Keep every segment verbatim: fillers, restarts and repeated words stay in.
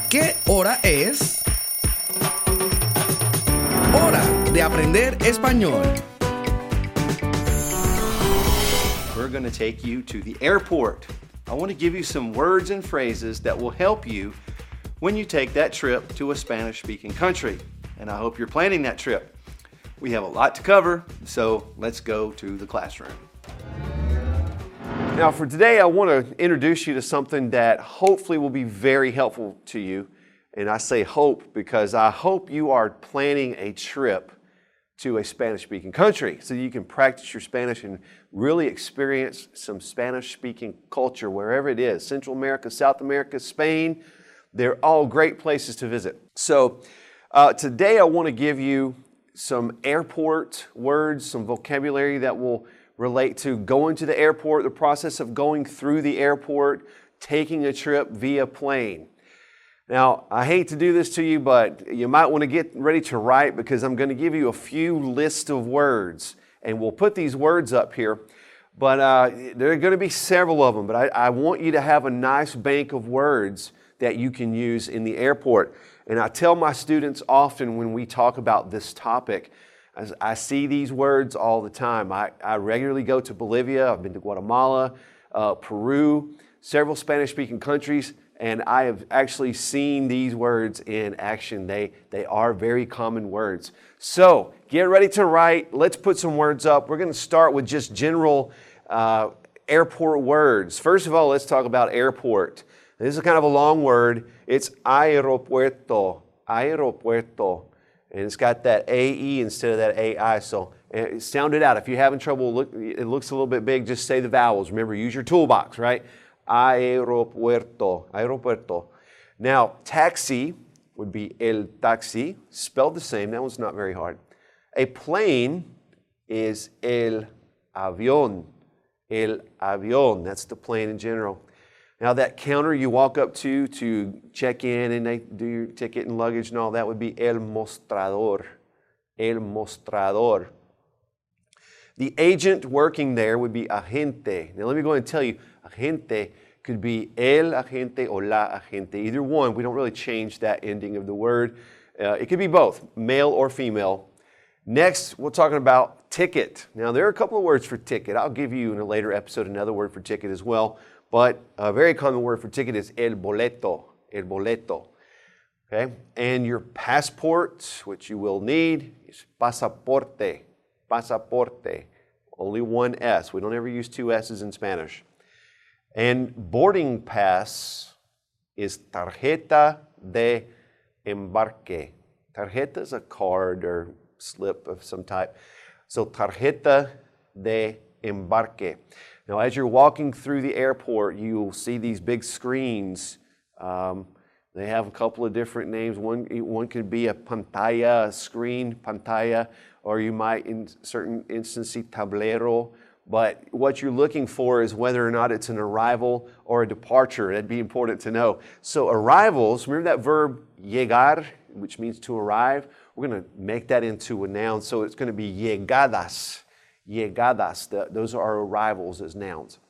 ¿Qué hora es? Hora de aprender español. We're going to take you to the airport. I want to give you some words and phrases that will help you when you take that trip to a Spanish-speaking country. And I hope you're planning that trip. We have a lot to cover, so let's go to the classroom. Now for today, I want to introduce you to something that hopefully will be very helpful to you. And I say hope because I hope you are planning a trip to a Spanish-speaking country so you can practice your Spanish and really experience some Spanish-speaking culture wherever it is. Central America, South America, Spain, they're all great places to visit. So uh, today I want to give you some airport words, some vocabulary that will relate to going to the airport, the process of going through the airport, taking a trip via plane. Now, I hate to do this to you, but you might want to get ready to write because I'm going to give you a few lists of words, and we'll put these words up here. But uh, there are going to be several of them, but I, I want you to have a nice bank of words that you can use in the airport. And I tell my students often when we talk about this topic, as I see these words all the time. I, I regularly go to Bolivia, I've been to Guatemala, uh, Peru, several Spanish-speaking countries, and I have actually seen these words in action. They, they are very common words. So get ready to write. Let's put some words up. We're going to start with just general uh, airport words. First of all, let's talk about airport. This is kind of a long word. It's aeropuerto, aeropuerto. And it's got that A E instead of that A I, so sound it out. If you're having trouble, look, it looks a little bit big, just say the vowels. Remember, use your toolbox, right? Aeropuerto, aeropuerto. Now, taxi would be el taxi, spelled the same. That one's not very hard. A plane is el avión, el avión. That's the plane in general. Now that counter you walk up to to check in and they do your ticket and luggage and all that would be el mostrador, el mostrador. The agent working there would be agente. Now let me go ahead and tell you, agente could be el agente or la agente. Either one, we don't really change that ending of the word. Uh, it could be both, male or female. Next, we're talking about ticket. Now there are a couple of words for ticket. I'll give you in a later episode another word for ticket as well. But a very common word for ticket is el boleto, el boleto. Okay? And your passport, which you will need, is pasaporte, pasaporte. Only one S. We don't ever use two S's in Spanish. And boarding pass is tarjeta de embarque. Tarjeta is a card or slip of some type. So tarjeta de embarque. Now, as you're walking through the airport, you'll see these big screens. Um, they have a couple of different names. One, one could be a pantalla, a screen, pantalla, or you might, in certain instances, see tablero. But what you're looking for is whether or not it's an arrival or a departure. That'd be important to know. So arrivals, remember that verb llegar, which means to arrive? We're going to make that into a noun, so it's going to be llegadas. Llegadas, the, those are arrivals as nouns.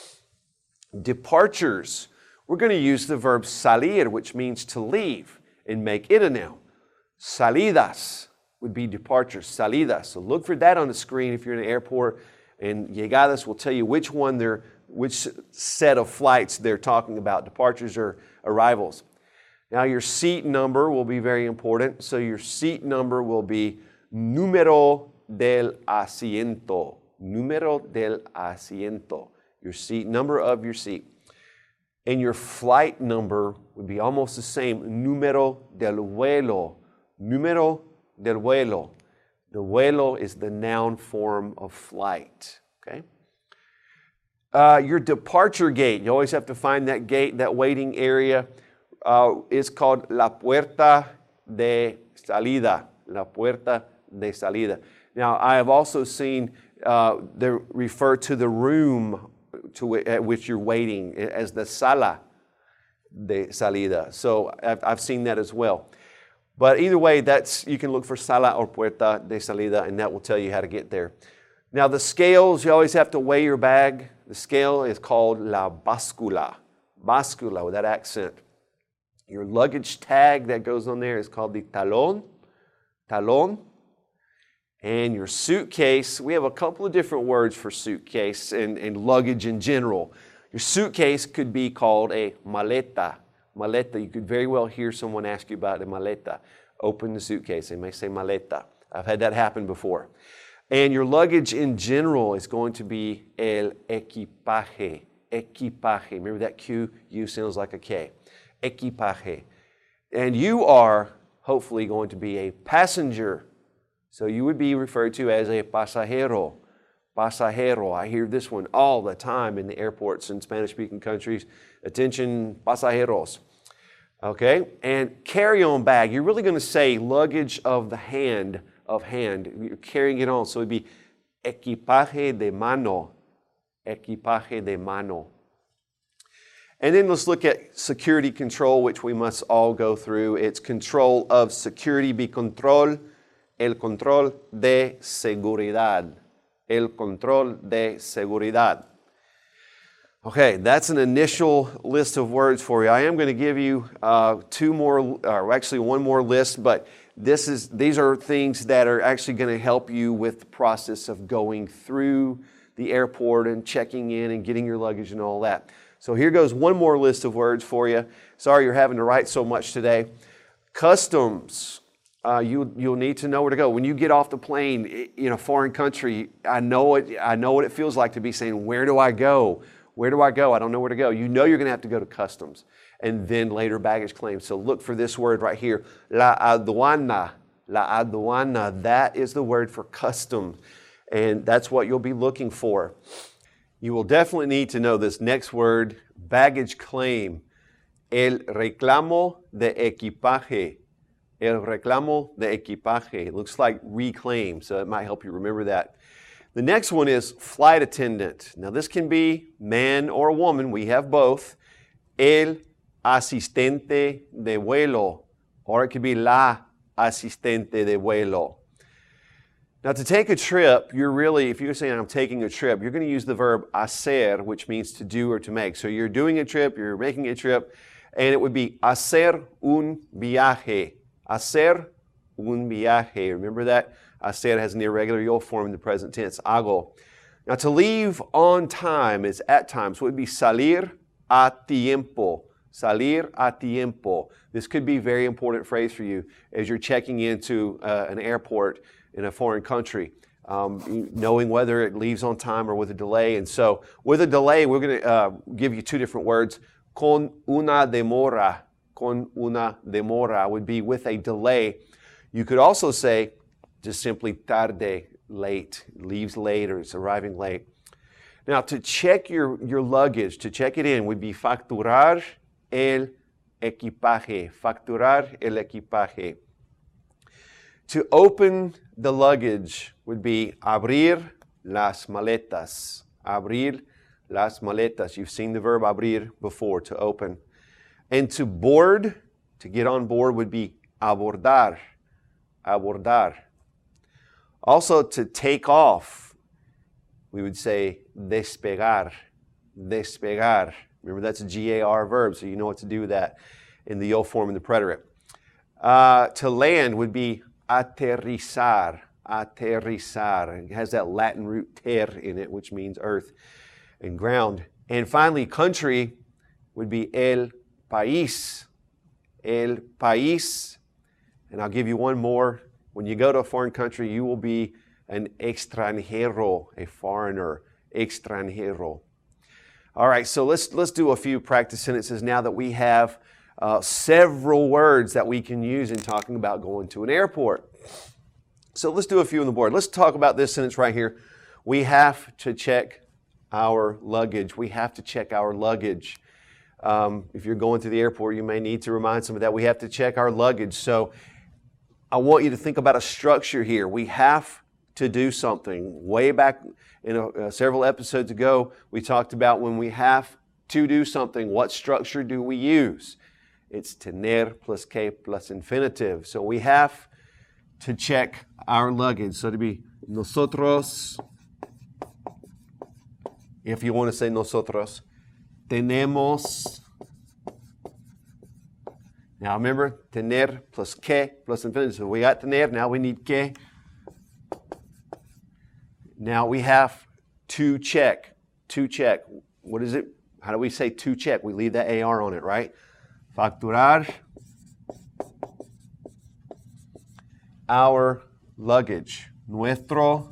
Departures, we're going to use the verb salir, which means to leave, and make it a noun. Salidas would be departures, salidas. So look for that on the screen if you're in an airport, and llegadas will tell you which one they're, which set of flights they're talking about, departures or arrivals. Now your seat number will be very important. So your seat number will be número del asiento. Número del asiento. Your seat, number of your seat. And your flight number would be almost the same. Número del vuelo. Número del vuelo. The vuelo is the noun form of flight. Okay? Uh, your departure gate. You always have to find that gate, that waiting area. Uh, it's called la puerta de salida. La puerta de salida. Now, I have also seen uh, they refer to the room to at which you're waiting as the sala de salida. So I've, I've seen that as well. But either way, that's you can look for sala or puerta de salida, and that will tell you how to get there. Now, the scales, you always have to weigh your bag. The scale is called la báscula. Báscula with that accent. Your luggage tag that goes on there is called the talón, talón. And your suitcase, we have a couple of different words for suitcase and, and luggage in general. Your suitcase could be called a maleta. Maleta, you could very well hear someone ask you about a maleta. Open the suitcase, they may say maleta. I've had that happen before. And your luggage in general is going to be el equipaje. Equipaje. Remember that Q? U sounds like a K. Equipaje. And you are hopefully going to be a passenger. So you would be referred to as a pasajero. Pasajero. I hear this one all the time in the airports in Spanish-speaking countries. Attention, pasajeros. Okay? And carry-on bag. You're really going to say luggage of the hand, of hand. You're carrying it on. So it would be equipaje de mano. Equipaje de mano. And then let's look at security control, which we must all go through. It's control of security, be control, el control de seguridad. El control de seguridad. Okay, that's an initial list of words for you. I am going to give you uh, two more, or actually one more list, but this is these are things that are actually going to help you with the process of going through the airport and checking in and getting your luggage and all that. So here goes one more list of words for you. Sorry you're having to write so much today. Customs. Uh, you, you'll need to know where to go. When you get off the plane in a foreign country, I know it, I know what it feels like to be saying, where do I go? Where do I go? I don't know where to go. You know you're going to have to go to customs and then later baggage claim. So look for this word right here, la aduana. La aduana, that is the word for customs. And that's what you'll be looking for. You will definitely need to know this next word, baggage claim. El reclamo de equipaje. El reclamo de equipaje. It looks like reclaim, so it might help you remember that. The next one is flight attendant. Now this can be man or woman. We have both. El asistente de vuelo. Or it could be la asistente de vuelo. Now to take a trip, you're really, if you're saying I'm taking a trip, you're going to use the verb hacer, which means to do or to make. So you're doing a trip, you're making a trip, and it would be hacer un viaje. Hacer un viaje. Remember that? Hacer has an irregular you'll form in the present tense. Hago. Now to leave on time is at time. So it would be salir a tiempo. Salir a tiempo. This could be a very important phrase for you as you're checking into uh, an airport in a foreign country, um, knowing whether it leaves on time or with a delay. And so with a delay, we're going to uh, give you two different words. Con una demora. Con una demora would be with a delay. You could also say just simply tarde, late, leaves late or it's arriving late. Now to check your, your luggage, to check it in would be facturar el equipaje. Facturar el equipaje. To open the luggage would be abrir las maletas. Abrir las maletas. You've seen the verb abrir before, to open. And to board, to get on board, would be abordar. Abordar. Also, to take off, we would say despegar. Despegar. Remember, that's a G A R verb, so you know what to do with that in the yo form and the preterite. Uh, to land would be aterrizar. Aterrizar. It has that Latin root ter in it, which means earth and ground. And finally, country would be el país. El país. And I'll give you one more. When you go to a foreign country, you will be an extranjero, a foreigner. Extranjero. All right, so let's let's do a few practice sentences now that we have uh, several words that we can use in talking about going to an airport. So let's do a few on the board. Let's talk about this sentence right here. We have to check our luggage. We have to check our luggage. Um, if you're going to the airport, you may need to remind someone that we have to check our luggage. So I want you to think about a structure here. We have to do something. Way back in a, uh, several episodes ago, we talked about when we have to do something, what structure do we use? It's tener plus que plus infinitive. So we have to check our luggage. So to be nosotros, if you want to say nosotros, tenemos Now remember, tener plus que plus infinitive. So we got tener, now we need que. Now we have to check. To check. What is it? How do we say to check? We leave that A R on it, right? Facturar our luggage. Nuestro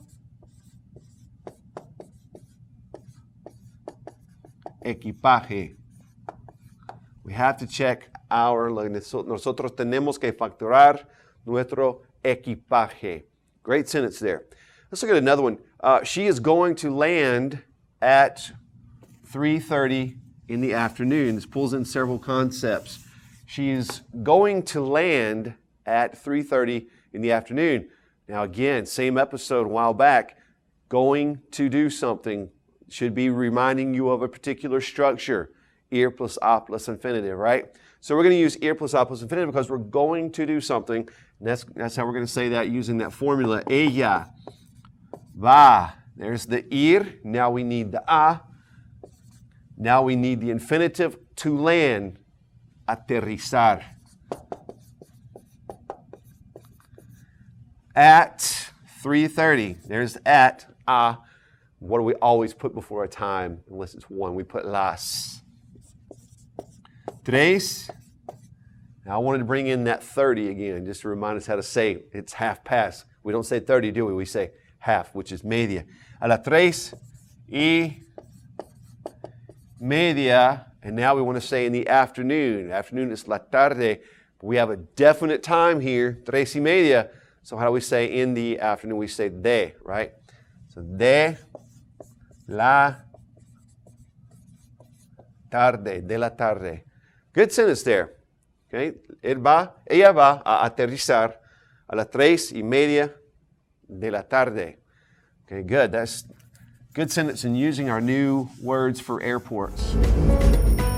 equipaje. We have to check our luggage. Nosotros tenemos que facturar nuestro equipaje. Great sentence there. Let's look at another one. Uh, she is going to land at three thirty in the afternoon. This pulls in several concepts. She is going to land at three thirty in the afternoon. Now again, same episode a while back. Going to do something should be reminding you of a particular structure. Ir plus a plus infinitive, right? So we're going to use ir plus a plus infinitive because we're going to do something. And that's, that's how we're going to say that using that formula. Ella va. There's the ir. Now we need the a. Now we need the infinitive to land. Aterrizar. At three thirty. There's at, a. What do we always put before a time? Unless it's one, we put las. Tres. Now I wanted to bring in that thirty again, just to remind us how to say it's half past. We don't say thirty, do we? We say half, which is media. A las tres y media. And now we want to say in the afternoon. Afternoon is la tarde. But we have a definite time here, tres y media. So how do we say in the afternoon? We say de, right? So de la tarde, de la tarde. Good sentence there. Okay, él va, ella va a aterrizar a las tres y media de la tarde. Okay, good. That's good sentence in using our new words for airports.